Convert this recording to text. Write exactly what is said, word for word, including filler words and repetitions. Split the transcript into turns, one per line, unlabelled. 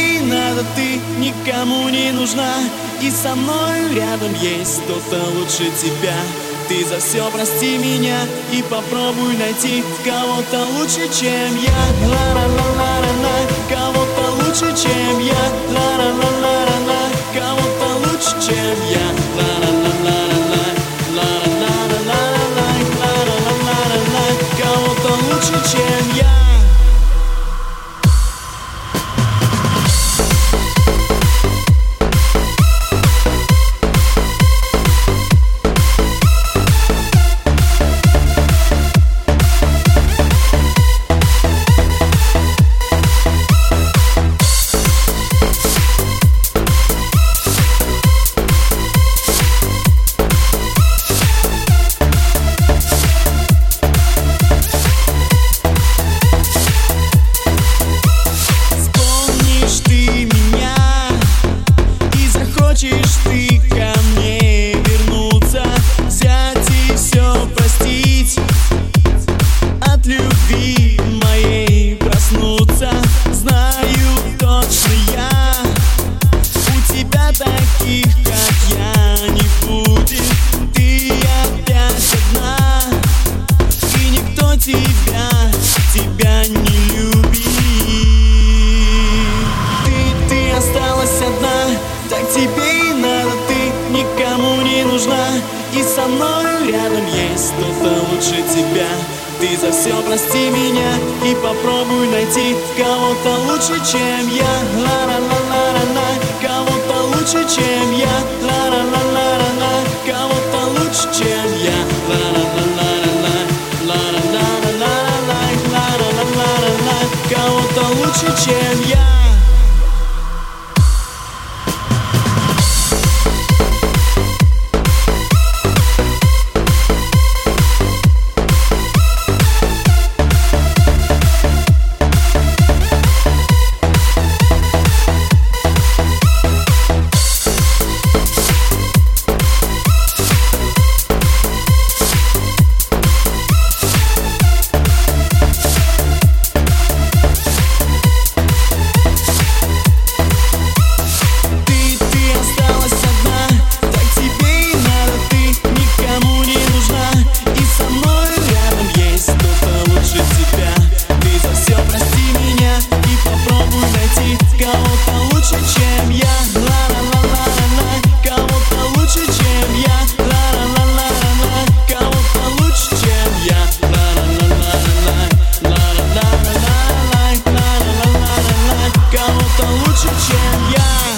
тебе и надо, ты никому не нужна. И со мной рядом есть кто-то лучше тебя. Ты за все прости меня и попробуй найти кого-то лучше, чем я. Ла-ла-ла-ла-ла-ла, кого-то лучше, чем я. Ла-ла-ла-ла-ла-ла, кого-то лучше, чем я. Ла-ла-ла-ла-ла, ла-ла-ла-ла-ла-ла, ла-ла-ла-ла-ла, кого-то лучше, чем я. Хочешь ты ко мне вернуться, взять и все простить, от любви моей проснуться. Знаю точно я, у тебя таких, как я, не будет. Ты опять одна, и никто тебя, тебя не любит. Ты, ты осталась одна, так тебе и надо, ты никому не нужна. И со мной рядом есть кто-то лучше тебя. Ты за все прости меня и попробуй найти кого-то лучше, чем я. Ла-ла-ла-ла-ла, кого-то лучше, чем я. Ла-ла-ла-ла-ла, кого-то лучше, чем я. Ла-ла-ла-ла-ла, ла-ла-ла-ла-ла, ла-ла-ла-ла-ла, кого-то лучше, чем я. Кого-то лучше, чем я. Ла-ла-ла-ла-ла, кого-то лучше, чем я. Ла-ла-ла-ла-ла, кого-то лучше, чем я. Ла-ла-ла-ла-ла, ла-ла-ла-ла-ла, ла-ла-ла-ла-ла, кого-то лучше, чем я.